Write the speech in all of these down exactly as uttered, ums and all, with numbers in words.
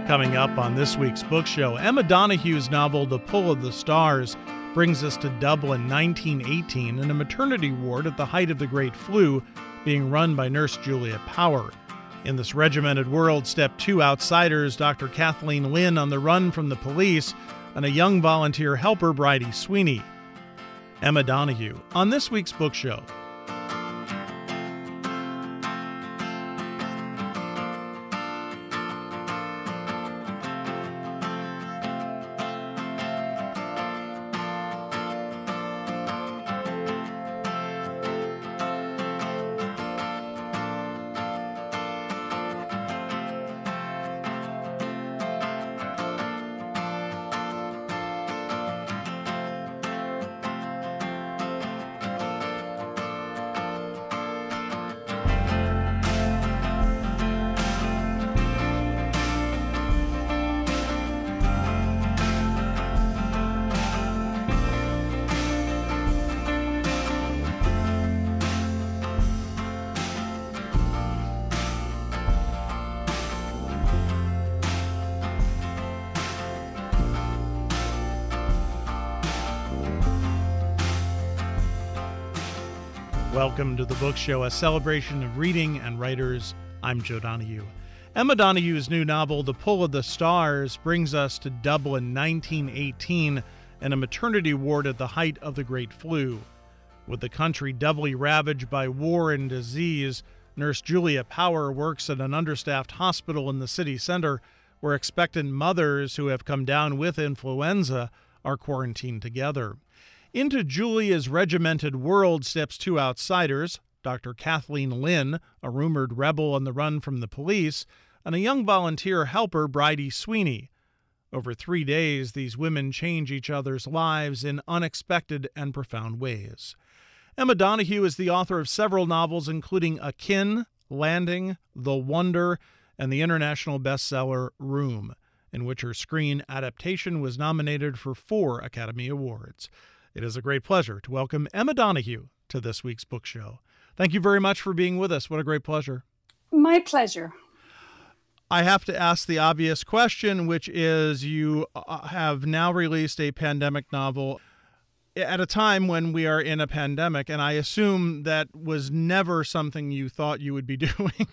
Coming up on this week's book show, Emma Donohue's novel The Pull of the Stars brings us to Dublin, nineteen eighteen, and a maternity ward at the height of the Great Flu being run by Nurse Julia Power. In this regimented world step two outsiders Doctor Kathleen Lynn on the run from the police and a young volunteer helper, Bridie Sweeney. Emma Donohue on this week's book show. Welcome to the book show, a celebration of reading and writers. I'm Joe Donohue. Emma Donohue's new novel, The Pull of the Stars, brings us to Dublin, nineteen eighteen, and a maternity ward at the height of the Great Flu. With the country doubly ravaged by war and disease, Nurse Julia Power works at an understaffed hospital in the city center where expectant mothers who have come down with influenza are quarantined together. Into Julia's regimented world steps two outsiders, Doctor Kathleen Lynn, a rumored rebel on the run from the police, and a young volunteer helper, Bridie Sweeney. Over three days, these women change each other's lives in unexpected and profound ways. Emma Donohue is the author of several novels, including Akin, Landing, The Wonder, and the international bestseller Room, in which her screen adaptation was nominated for four Academy Awards. It is a great pleasure to welcome Emma Donohue to this week's book show. Thank you very much for being with us. What a great pleasure. My pleasure. I have to ask the obvious question, which is you have now released a pandemic novel at a time when we are in a pandemic, and I assume that was never something you thought you would be doing.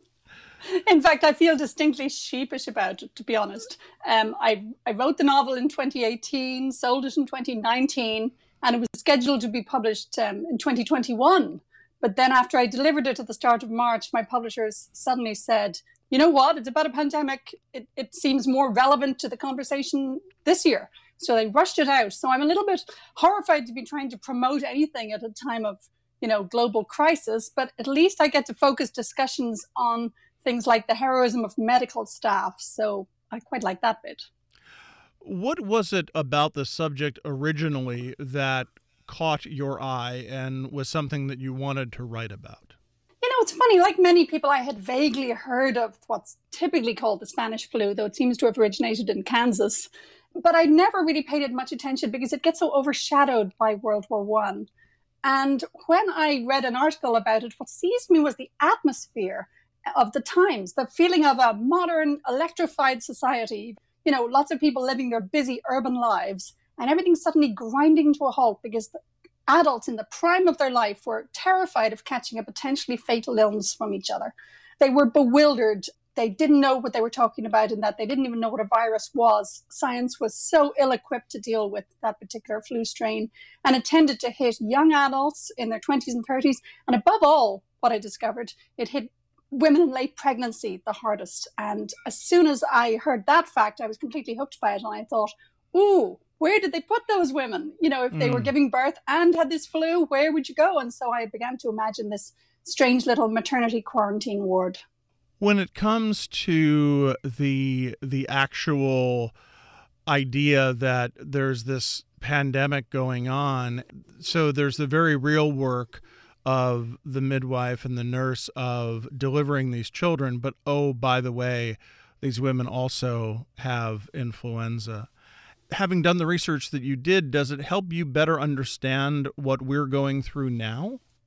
In fact, I feel distinctly sheepish about it, to be honest. Um, I, I wrote the novel in twenty eighteen, sold it in twenty nineteen, and it was scheduled to be published um, in twenty twenty-one. But then after I delivered it at the start of March, my publishers suddenly said, you know what, it's about a pandemic. It, it seems more relevant to the conversation this year. So they rushed it out. So I'm a little bit horrified to be trying to promote anything at a time of, you know, global crisis, but at least I get to focus discussions on things like the heroism of medical staff. So I quite like that bit. What was it about the subject originally that caught your eye and was something that you wanted to write about? You know, it's funny, like many people, I had vaguely heard of what's typically called the Spanish flu, though it seems to have originated in Kansas. But I never really paid it much attention because it gets so overshadowed by World War One. And when I read an article about it, what seized me was the atmosphere of the times, the feeling of a modern, electrified society, you know, lots of people living their busy urban lives, and everything suddenly grinding to a halt because the adults in the prime of their life were terrified of catching a potentially fatal illness from each other. They were bewildered. They didn't know what they were talking about, and that they didn't even know what a virus was. Science was so ill-equipped to deal with that particular flu strain, and it tended to hit young adults in their twenties and thirties. And above all, what I discovered, it hit women in late pregnancy the hardest. And as soon as I heard that fact, I was completely hooked by it. And I thought, ooh, where did they put those women? You know, if they mm. were giving birth and had this flu, where would you go? And so I began to imagine this strange little maternity quarantine ward. When it comes to the the actual idea that there's this pandemic going on, so there's the very real work of the midwife and the nurse of delivering these children. But, oh, by the way, these women also have influenza. Having done the research that you did, does it help you better understand what we're going through now?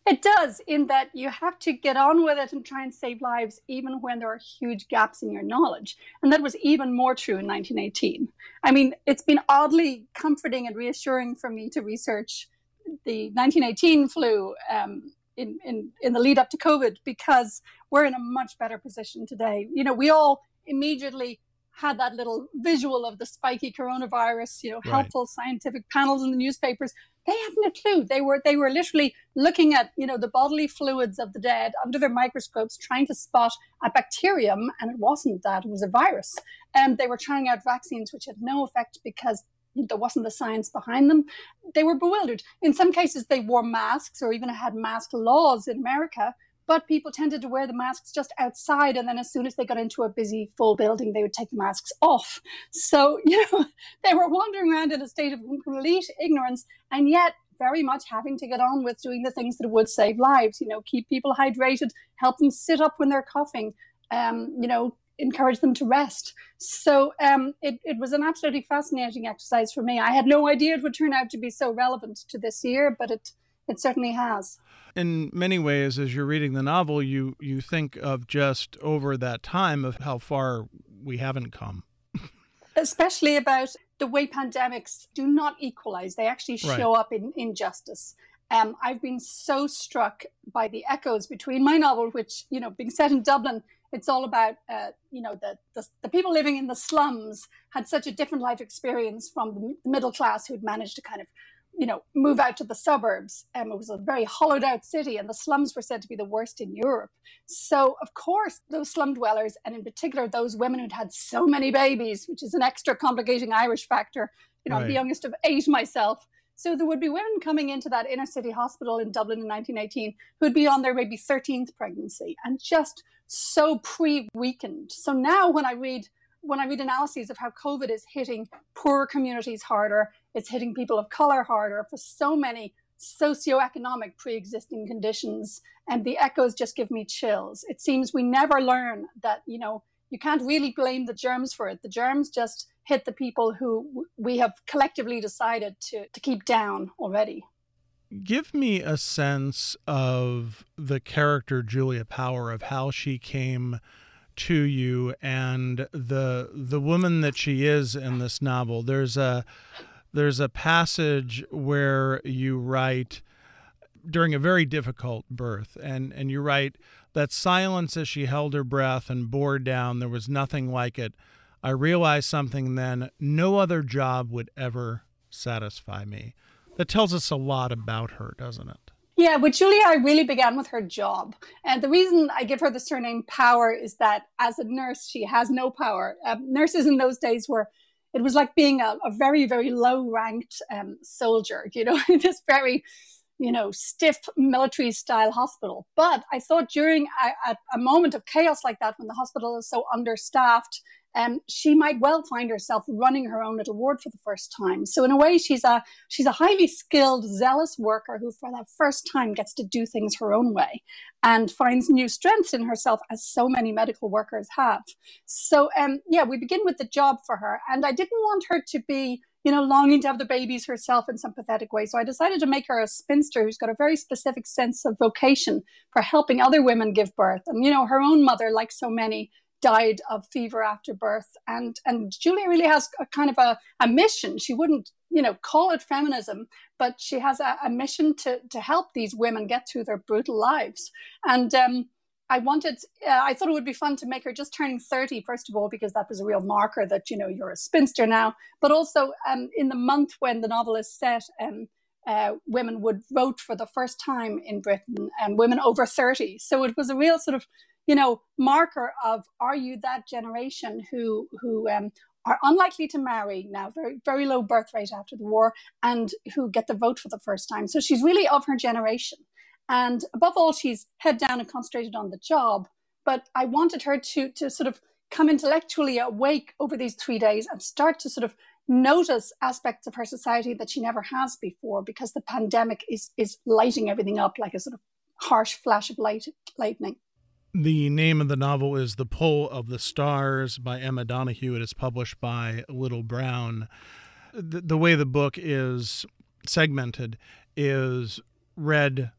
It does, in that you have to get on with it and try and save lives, even when there are huge gaps in your knowledge. And that was even more true in nineteen eighteen. I mean, it's been oddly comforting and reassuring for me to research the nineteen eighteen flu um, in, in, in the lead up to COVID, because we're in a much better position today. You know, we all immediately had that little visual of the spiky coronavirus, you know, Right. helpful scientific panels in the newspapers. They hadn't a clue. They were they were literally looking at, you know, the bodily fluids of the dead under their microscopes, trying to spot a bacterium, and it wasn't that, it was a virus. And they were trying out vaccines which had no effect because there wasn't the science behind them. They were bewildered. In some cases, they wore masks or even had mask laws in America, but people tended to wear the masks just outside. And then as soon as they got into a busy, full building, they would take the masks off. So, you know, they were wandering around in a state of complete ignorance, and yet very much having to get on with doing the things that would save lives, you know, keep people hydrated, help them sit up when they're coughing, um, you know, encourage them to rest. So um, it, it was an absolutely fascinating exercise for me. I had no idea it would turn out to be so relevant to this year, but it it certainly has. In many ways, as you're reading the novel, you, you think of just over that time of how far we haven't come. Especially about the way pandemics do not equalize. They actually show Right. up in injustice. Um, I've been so struck by the echoes between my novel, which, you know, being set in Dublin, it's all about, uh, you know, the, the the people living in the slums had such a different life experience from the middle class who'd managed to kind of, you know, move out to the suburbs. Um, it was a very hollowed out city, and the slums were said to be the worst in Europe. So, of course, those slum dwellers, and in particular those women who'd had so many babies, which is an extra complicating Irish factor. You know, I'm the Right. youngest of eight myself. So there would be women coming into that inner city hospital in Dublin in nineteen eighteen who'd be on their maybe thirteenth pregnancy and just so pre-weakened. So now when I read when I read analyses of how COVID is hitting poorer communities harder, it's hitting people of color harder for so many socioeconomic pre-existing conditions, and the echoes just give me chills. It seems we never learn that, you know, you can't really blame the germs for it. The germs just hit the people who we have collectively decided to, to keep down already. Give me a sense of the character Julia Power, of how she came to you and the the woman that she is in this novel. There's a there's a passage where you write during a very difficult birth, and and you write that silence as she held her breath and bore down, there was nothing like it. I realized something then, no other job would ever satisfy me. That tells us a lot about her, doesn't it? Yeah, with Julia, I really began with her job. And the reason I give her the surname Power is that as a nurse, she has no power. Um, nurses in those days were, it was like being a, a very, very low ranked um, soldier, you know, in this very, you know, stiff military style hospital. But I thought during a, a, a moment of chaos like that, when the hospital is so understaffed, um, she might well find herself running her own little ward for the first time. So in a way, she's a she's a highly skilled, zealous worker who for that first time gets to do things her own way and finds new strength in herself, as so many medical workers have. So um, yeah, we begin with the job for her. And I didn't want her to be, you know, longing to have the babies herself in some pathetic way. So I decided to make her a spinster who's got a very specific sense of vocation for helping other women give birth. And, you know, her own mother, like so many, died of fever after birth. And and Julia really has a kind of a, a mission. She wouldn't, you know, call it feminism, but she has a, a mission to, to help these women get through their brutal lives. And um, I wanted, uh, I thought it would be fun to make her just turning thirty, first of all, because that was a real marker that, you know, you're a spinster now. But also um, in the month when the novel is set, um, uh, women would vote for the first time in Britain, and women over thirty. So it was a real sort of, you know, marker of, are you that generation who who um, are unlikely to marry now, very very low birth rate after the war, and who get the vote for the first time. So she's really of her generation. And above all, she's head down and concentrated on the job. But I wanted her to, to sort of come intellectually awake over these three days and start to sort of notice aspects of her society that she never has before, because the pandemic is is lighting everything up like a sort of harsh flash of light, lightning. The name of the novel is The Pull of the Stars by Emma Donoghue. It is published by Little Brown. The, the way the book is segmented is read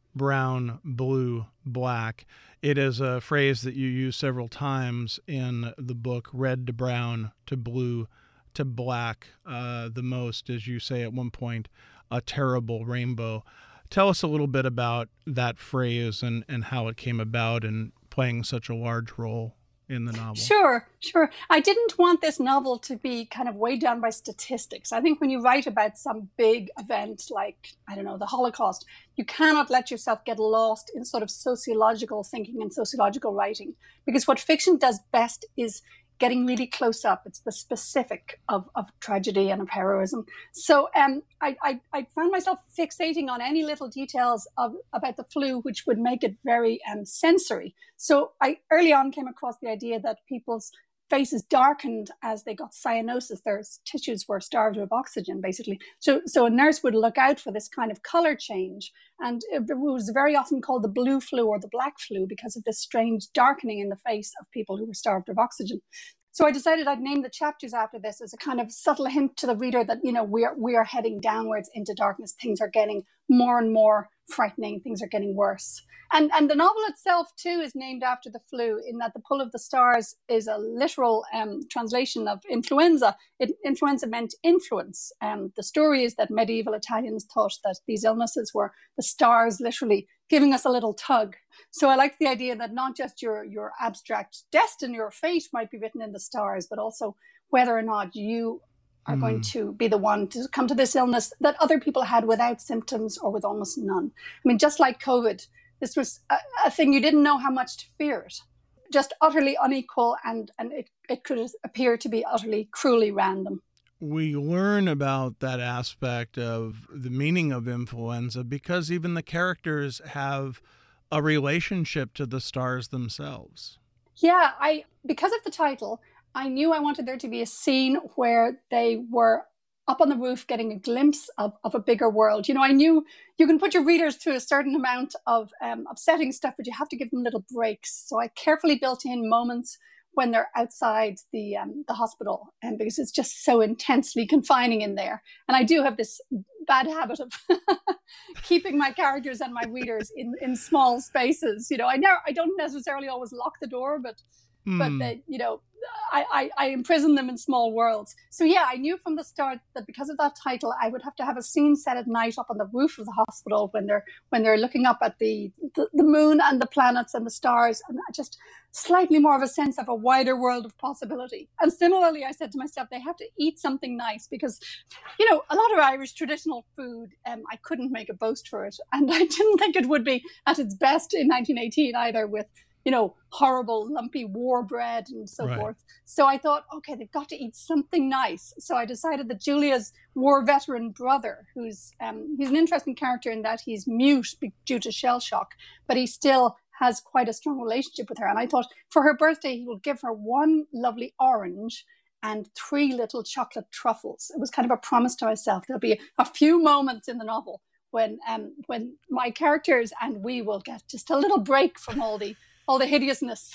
brown, blue, black. It is a phrase that you use several times in the book, red to brown to blue to black, uh, the most, as you say at one point, a terrible rainbow. Tell us a little bit about that phrase and, and how it came about and playing such a large role in the novel. Sure, sure. I didn't want this novel to be kind of weighed down by statistics. I think when you write about some big event like, I don't know, the Holocaust, you cannot let yourself get lost in sort of sociological thinking and sociological writing, because what fiction does best is getting really close up. It's the specific of, of tragedy and of heroism. So um, I, I, I found myself fixating on any little details of about the flu, which would make it very um, sensory. So I early on came across the idea that people's faces darkened as they got cyanosis. Their tissues were starved of oxygen, basically. So, so a nurse would look out for this kind of color change. And it was very often called the blue flu or the black flu because of this strange darkening in the face of people who were starved of oxygen. So I decided I'd name the chapters after this as a kind of subtle hint to the reader that, you know, we're we are heading downwards into darkness. Things are getting more and more frightening. Things are getting worse. And and the novel itself, too, is named after the flu, in that The Pull of the Stars is a literal um, translation of influenza. It, influenza meant influence. Um, the story is that medieval Italians thought that these illnesses were the stars literally giving us a little tug. So I like the idea that not just your, your abstract destiny or fate might be written in the stars, but also whether or not you are mm. going to be the one to come to this illness that other people had without symptoms or with almost none. I mean, just like COVID, this was a, a thing you didn't know how much to fear it. Just utterly unequal, and, and it, it could appear to be utterly cruelly random. We learn about that aspect of the meaning of influenza because even the characters have a relationship to the stars themselves. Yeah, I because of the title, I knew I wanted there to be a scene where they were up on the roof getting a glimpse of, of a bigger world. You know, I knew you can put your readers through a certain amount of um, upsetting stuff, but you have to give them little breaks. So I carefully built in moments when they're outside the um, the hospital, and because it's just so intensely confining in there. And I do have this bad habit of keeping my characters and my readers in, in small spaces. You know, I never, I don't necessarily always lock the door, but mm. but they, you know, I, I, I imprison them in small worlds. So yeah, I knew from the start that because of that title, I would have to have a scene set at night up on the roof of the hospital when they're when they're looking up at the, the, the moon and the planets and the stars, and just slightly more of a sense of a wider world of possibility. And similarly, I said to myself, they have to eat something nice because, you know, a lot of Irish traditional food, um, I couldn't make a boast for it. And I didn't think it would be at its best in nineteen eighteen either, with, you know, horrible, lumpy war bread and so right. forth. So I thought, okay, they've got to eat something nice. So I decided that Julia's war veteran brother, who's um, he's an interesting character in that he's mute due to shell shock, but he still has quite a strong relationship with her. And I thought for her birthday, he will give her one lovely orange and three little chocolate truffles. It was kind of a promise to myself. There'll be a few moments in the novel when um, when my characters and we will get just a little break from all the all the hideousness.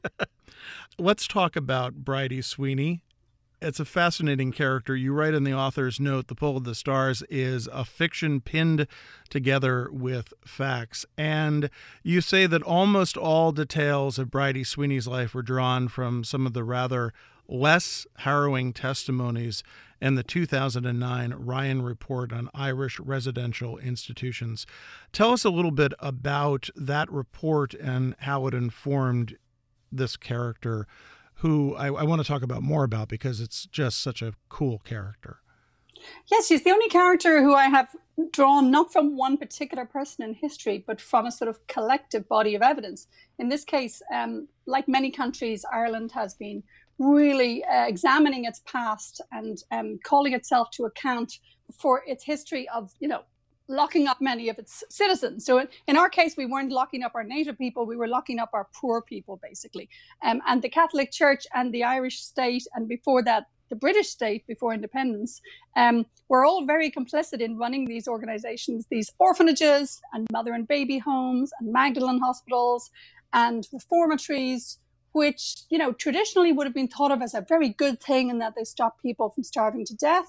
Let's talk about Bridie Sweeney. It's a fascinating character. You write in the author's note, The Pull of the Stars is a fiction pinned together with facts. And you say that almost all details of Bridie Sweeney's life were drawn from some of the rather less harrowing testimonies in the two thousand nine Ryan Report on Irish Residential Institutions. Tell us a little bit about that report and how it informed this character, who I, I want to talk about more about because it's just such a cool character. Yes, she's the only character who I have drawn not from one particular person in history, but from a sort of collective body of evidence. In this case, um, like many countries, Ireland has been really uh, examining its past and um, calling itself to account for its history of, you know, locking up many of its citizens. So in our case, we weren't locking up our native people, we were locking up our poor people, basically. Um, and the Catholic Church and the Irish state, and before that, the British state before independence, um, were all very complicit in running these organizations, these orphanages and mother and baby homes and Magdalen hospitals and reformatories, which, you know, traditionally would have been thought of as a very good thing in that they stop people from starving to death, but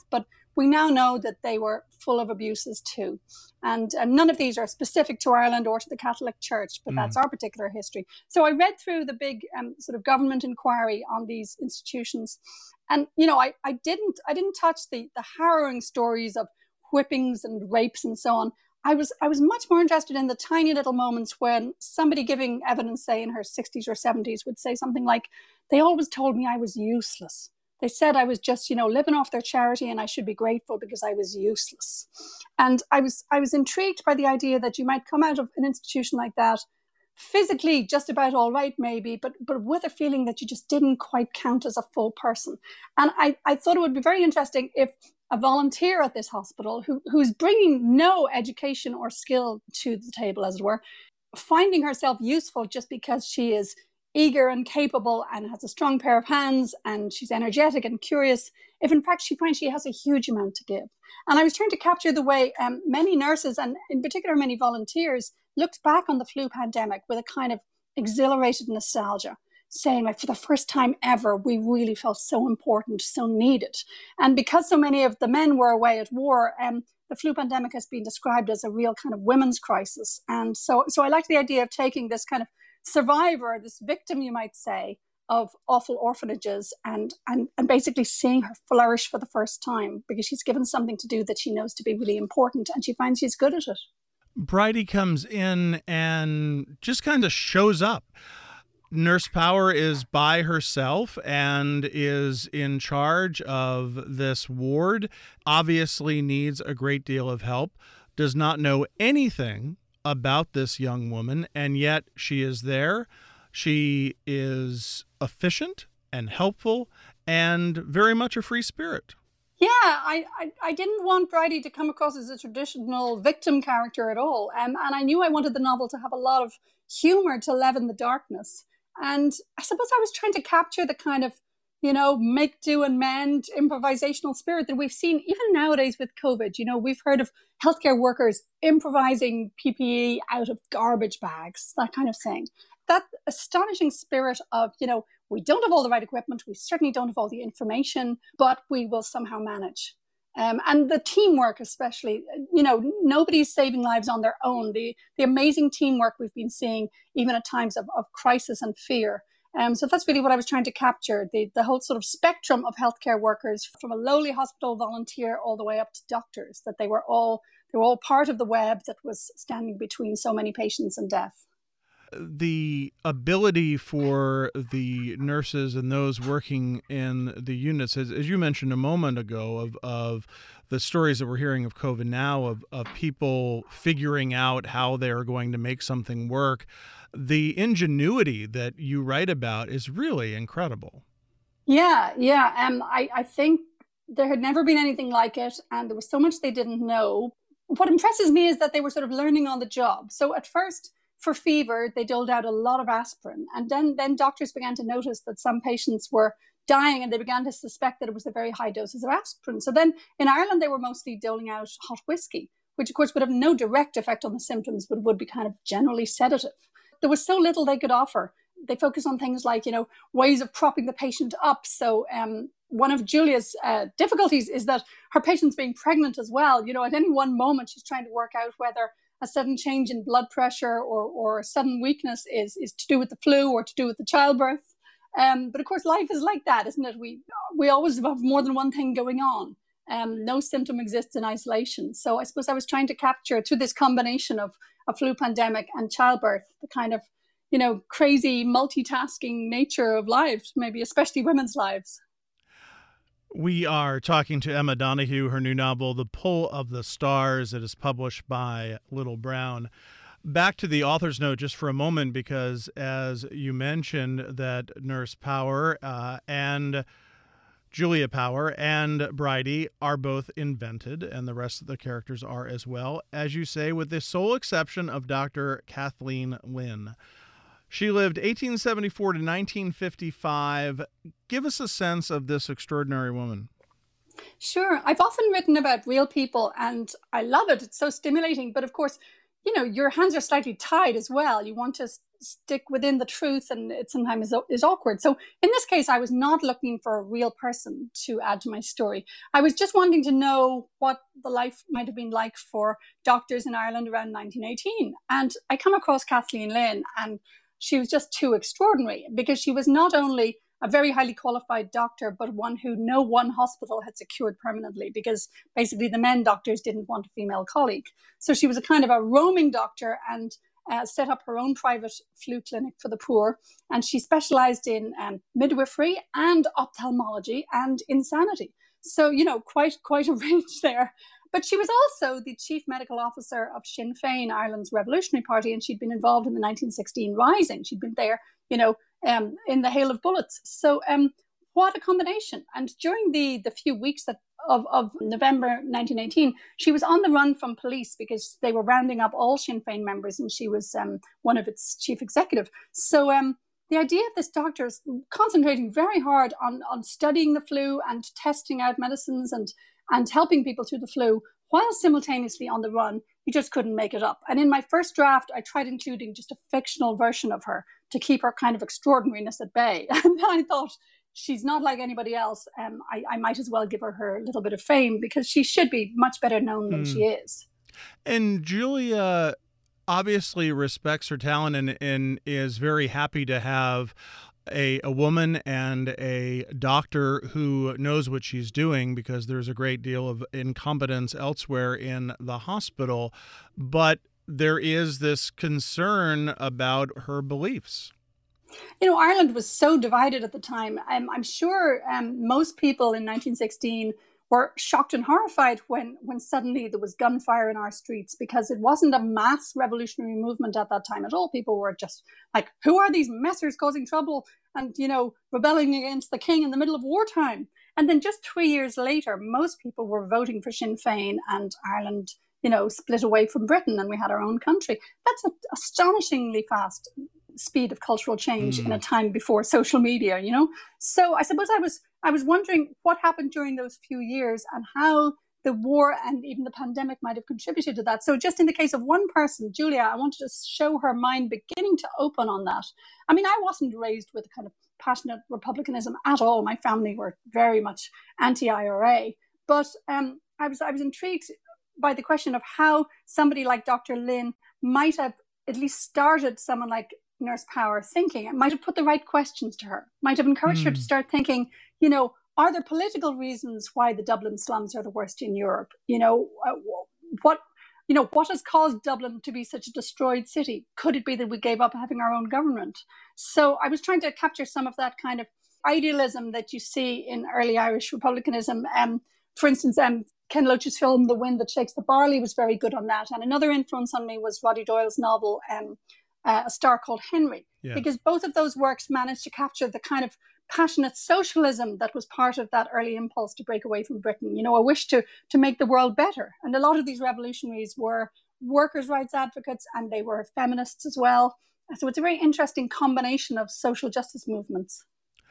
we now know that they were full of abuses too. And, and none of these are specific to Ireland or to the Catholic Church, but mm. that's our particular history. So I read through the big um, sort of government inquiry on these institutions. And, you know, I, I didn't I didn't touch the, the harrowing stories of whippings and rapes and so on. I was I was much more interested in the tiny little moments when somebody giving evidence, say in her sixties or seventies, would say something like, they always told me I was useless. They said I was just, you know, living off their charity and I should be grateful because I was useless. And I was I was intrigued by the idea that you might come out of an institution like that physically just about all right, maybe, but but with a feeling that you just didn't quite count as a full person. And I, I thought it would be very interesting if a volunteer at this hospital who who's bringing no education or skill to the table, as it were, finding herself useful just because she is eager and capable and has a strong pair of hands and she's energetic and curious, if in fact she finds she has a huge amount to give. And I was trying to capture the way um, many nurses, and in particular many volunteers, looked back on the flu pandemic with a kind of exhilarated nostalgia, saying, like, for the first time ever, we really felt so important, so needed. And because so many of the men were away at war, um, the flu pandemic has been described as a real kind of women's crisis. And so, so I like the idea of taking this kind of survivor, this victim, you might say, of awful orphanages, and, and, and basically seeing her flourish for the first time because she's given something to do that she knows to be really important and she finds she's good at it. Bridie comes in and just kind of shows up. Nurse Power is by herself and is in charge of this ward, obviously needs a great deal of help, does not know anything about this young woman, and yet she is there. She is efficient and helpful and very much a free spirit. Yeah, I, I, I didn't want Bridie to come across as a traditional victim character at all. Um, and I knew I wanted the novel to have a lot of humor to leaven the darkness. And I suppose I was trying to capture the kind of, you know, make do and mend improvisational spirit that we've seen even nowadays with COVID. You know, we've heard of healthcare workers improvising P P E out of garbage bags, that kind of thing. That astonishing spirit of, you know, we don't have all the right equipment, we certainly don't have all the information, but we will somehow manage. Um, and the teamwork especially, you know, nobody's saving lives on their own. The the amazing teamwork we've been seeing, even at times of, of crisis and fear. Um, so that's really what I was trying to capture, the, the whole sort of spectrum of healthcare workers, from a lowly hospital volunteer all the way up to doctors, that they were all they were all part of the web that was standing between so many patients and death. The ability for the nurses and those working in the units, as, as you mentioned a moment ago, of, of the stories that we're hearing of COVID now, of, of people figuring out how they're going to make something work, the ingenuity that you write about is really incredible. Yeah, yeah. Um, I, I think there had never been anything like it, and there was so much they didn't know. What impresses me is that they were sort of learning on the job. So at first, for fever, they doled out a lot of aspirin. And then, then doctors began to notice that some patients were dying, and they began to suspect that it was the very high doses of aspirin. So then in Ireland, they were mostly doling out hot whiskey, which of course would have no direct effect on the symptoms, but would be kind of generally sedative. There was so little they could offer. They focused on things like, you know, ways of propping the patient up. So um, one of Julia's uh, difficulties is that her patient's being pregnant as well. You know, at any one moment, she's trying to work out whether a sudden change in blood pressure or, or a sudden weakness is, is to do with the flu or to do with the childbirth. Um, but of course, life is like that, isn't it? We we always have more than one thing going on. Um, no symptom exists in isolation. So I suppose I was trying to capture, through this combination of a flu pandemic and childbirth, the kind of, you know, crazy multitasking nature of lives, maybe especially women's lives. We are talking to Emma Donoghue, her new novel, The Pull of the Stars. It is published by Little Brown. Back to the author's note just for a moment, because as you mentioned, that Nurse Power uh, and Julia Power and Bridie are both invented, and the rest of the characters are as well, as you say, with the sole exception of Doctor Kathleen Lynn. She lived eighteen seventy-four to nineteen fifty-five. Give us a sense of this extraordinary woman. Sure. I've often written about real people, and I love it. It's so stimulating. But of course, you know, your hands are slightly tied as well. You want to s- stick within the truth, and it sometimes is, is awkward. So in this case, I was not looking for a real person to add to my story. I was just wanting to know what the life might have been like for doctors in Ireland around nineteen eighteen. And I come across Kathleen Lynn, and she was just too extraordinary, because she was not only a very highly qualified doctor, but one who no one hospital had secured permanently, because basically the men doctors didn't want a female colleague. So she was a kind of a roaming doctor, and uh, set up her own private flu clinic for the poor. And she specialized in um, midwifery and ophthalmology and insanity. So, you know, quite, quite a range there. But she was also the chief medical officer of Sinn Féin, Ireland's revolutionary party, and she'd been involved in the nineteen sixteen Rising. She'd been there, you know, um, in the hail of bullets. So um, what a combination. And during the, the few weeks that of, of November nineteen eighteen, she was on the run from police because they were rounding up all Sinn Féin members, and she was um, one of its chief executive. So um, the idea of this doctor is concentrating very hard on, on studying the flu and testing out medicines and and helping people through the flu while simultaneously on the run, you just couldn't make it up. And in my first draft, I tried including just a fictional version of her to keep her kind of extraordinariness at bay. And I thought, she's not like anybody else. Um, I, I might as well give her her little bit of fame, because she should be much better known than mm. she is. And Julia obviously respects her talent and, and is very happy to have A, a woman and a doctor who knows what she's doing, because there's a great deal of incompetence elsewhere in the hospital. But there is this concern about her beliefs. You know, Ireland was so divided at the time. Um, I'm sure um, most people in nineteen sixteen were shocked and horrified when, when suddenly there was gunfire in our streets, because it wasn't a mass revolutionary movement at that time at all. People were just like, who are these messers causing trouble and, you know, rebelling against the king in the middle of wartime? And then just three years later, most people were voting for Sinn Féin, and Ireland, you know, split away from Britain, and we had our own country. That's an astonishingly fast speed of cultural change mm. in a time before social media, you know? So I suppose I was I was wondering what happened during those few years and how the war and even the pandemic might have contributed to that. So just in the case of one person, Julia, I wanted to show her mind beginning to open on that. I mean, I wasn't raised with a kind of passionate republicanism at all. My family were very much anti-I R A. But um, I was I was intrigued by the question of how somebody like Doctor Lynn might have at least started someone like Nurse Power thinking. It might have put the right questions to her, might have encouraged mm. her to start thinking, you know, are there political reasons why the Dublin slums are the worst in Europe? You know, uh, what, you know, what has caused Dublin to be such a destroyed city? Could it be that we gave up having our own government? So I was trying to capture some of that kind of idealism that you see in early Irish republicanism. Um, for instance, um, Ken Loach's film, The Wind That Shakes the Barley, was very good on that. And another influence on me was Roddy Doyle's novel, um, uh, A Star Called Henry, yeah. because both of those works managed to capture the kind of passionate socialism that was part of that early impulse to break away from Britain, you know, a wish to to make the world better. And a lot of these revolutionaries were workers' rights advocates, and they were feminists as well. So it's a very interesting combination of social justice movements.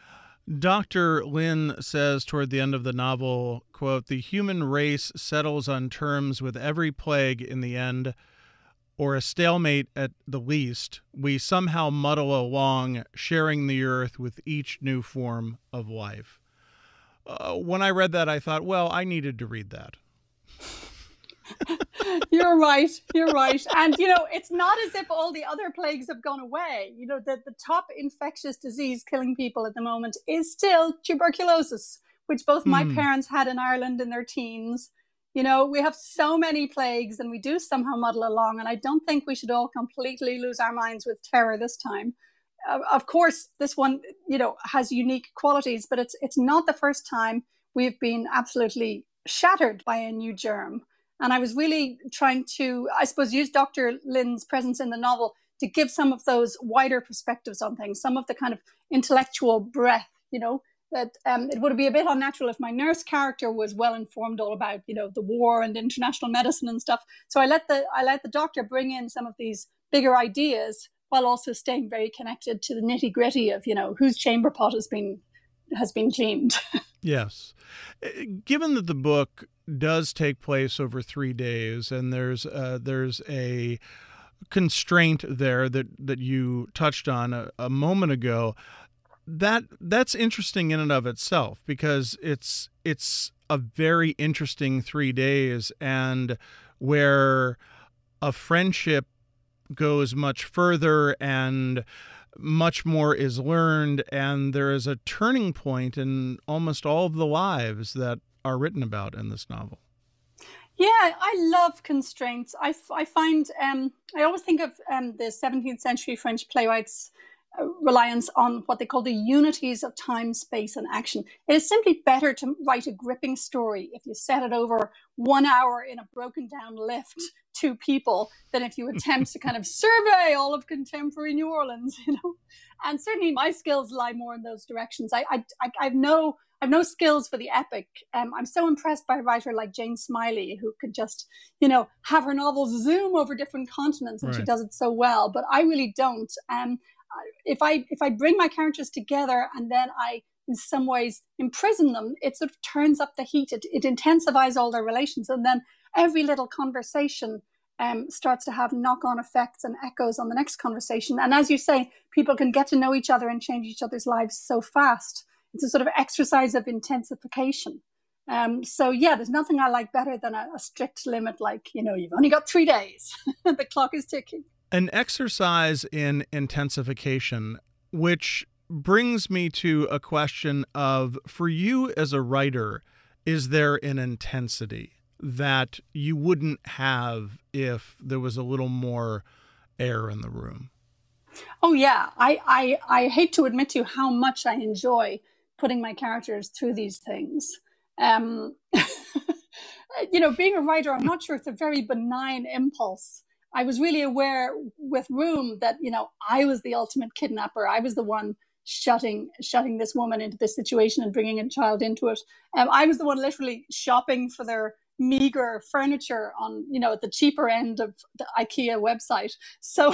Doctor Lynn says toward the end of the novel, quote, "The human race settles on terms with every plague in the end, or a stalemate at the least. We somehow muddle along, sharing the earth with each new form of life." Uh, when I read that, I thought, well, I needed to read that. You're right. You're right. And, you know, it's not as if all the other plagues have gone away. You know, the, the top infectious disease killing people at the moment is still tuberculosis, which both my mm. parents had in Ireland in their teens. You know, we have so many plagues, and we do somehow muddle along. And I don't think we should all completely lose our minds with terror this time. Uh, of course, this one, you know, has unique qualities, but it's it's not the first time we've been absolutely shattered by a new germ. And I was really trying to, I suppose, use Doctor Lynn's presence in the novel to give some of those wider perspectives on things, some of the kind of intellectual breadth, you know, that um, it would be a bit unnatural if my nurse character was well informed all about, you know, the war and international medicine and stuff. So I let the I let the doctor bring in some of these bigger ideas while also staying very connected to the nitty gritty of, you know, whose chamber pot has been has been cleaned. Yes. Given that the book does take place over three days and there's uh, there's a constraint there that, that you touched on a, a moment ago, that that's interesting in and of itself, because it's it's a very interesting three days and where a friendship goes much further and much more is learned, and there is a turning point in almost all of the lives that are written about in this novel. Yeah, I love constraints. I, I find, um, I always think of um, the seventeenth century French playwrights' uh, reliance on what they call the unities of time, space, and action. It is simply better to write a gripping story if you set it over one hour in a broken down lift, two people, than if you attempt to kind of survey all of contemporary New Orleans, you know. And certainly my skills lie more in those directions. I, I, I I've no, I've no skills for the epic. Um, I'm so impressed by a writer like Jane Smiley, who could just, you know, have her novels zoom over different continents, and right. She does it so well. But I really don't. Um, if I if I bring my characters together and then I, in some ways, imprison them, it sort of turns up the heat. It, it intensifies all their relations, and then every little conversation um, starts to have knock-on effects and echoes on the next conversation. And as you say, people can get to know each other and change each other's lives so fast. It's a sort of exercise of intensification. Um, so yeah, there's nothing I like better than a, a strict limit, like, you know, you've only got three days. The clock is ticking. An exercise in intensification, which brings me to a question of, for you as a writer, is there an intensity that you wouldn't have if there was a little more air in the room? Oh yeah, I, I, I hate to admit to you how much I enjoy putting my characters through these things. Um, you know, being a writer, I'm not sure it's a very benign impulse. I was really aware with Room that, you know, I was the ultimate kidnapper. I was the one shutting shutting this woman into this situation and bringing a child into it. Um, I was the one literally shopping for their meager furniture on, you know, at the cheaper end of the IKEA website. So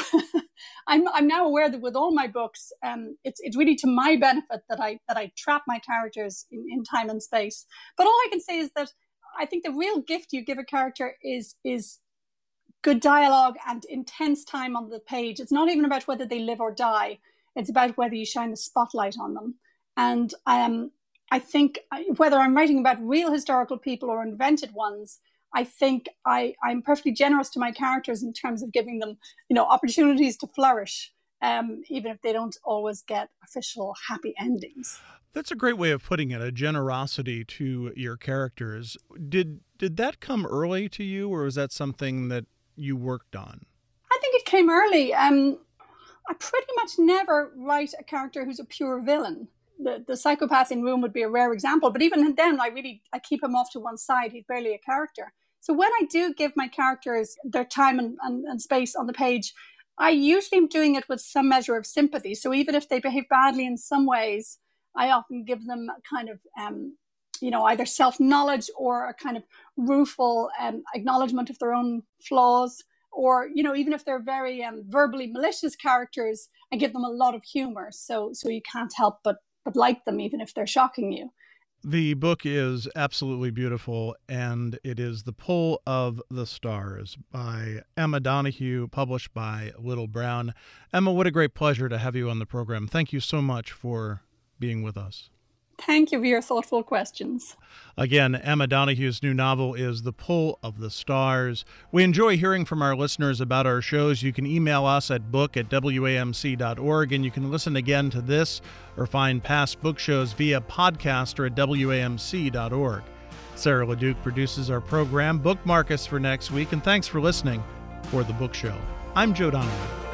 I'm I'm now aware that with all my books, um, it's it's really to my benefit that I that I trap my characters in, in time and space. But all I can say is that I think the real gift you give a character is is good dialogue and intense time on the page. It's not even about whether they live or die. It's about whether you shine the spotlight on them. And um, I think whether I'm writing about real historical people or invented ones, I think I, I'm perfectly generous to my characters in terms of giving them, you know, opportunities to flourish, um, even if they don't always get official happy endings. That's a great way of putting it, a generosity to your characters. Did did that come early to you, or was that something that you worked on? I think it came early. Um, I pretty much never write a character who's a pure villain. The the psychopath in Room would be a rare example, but even then, I really I keep him off to one side. He's barely a character. So when I do give my characters their time and, and, and space on the page, I usually am doing it with some measure of sympathy. So even if they behave badly in some ways, I often give them a kind of um, you know, either self-knowledge or a kind of rueful um, acknowledgement of their own flaws, or, you know, even if they're very um, verbally malicious characters, I give them a lot of humor. So so you can't help but, but like them, even if they're shocking you. The book is absolutely beautiful, and it is The Pull of the Stars by Emma Donoghue, published by Little Brown. Emma, what a great pleasure to have you on the program. Thank you so much for being with us. Thank you for your thoughtful questions. Again, Emma Donoghue's new novel is The Pull of the Stars. We enjoy hearing from our listeners about our shows. You can email us at book at W A M C dot org, and you can listen again to this or find past book shows via podcast or at W A M C dot org. Sarah LeDuc produces our program. Bookmark us for next week, and thanks for listening for The Book Show. I'm Joe Donoghue.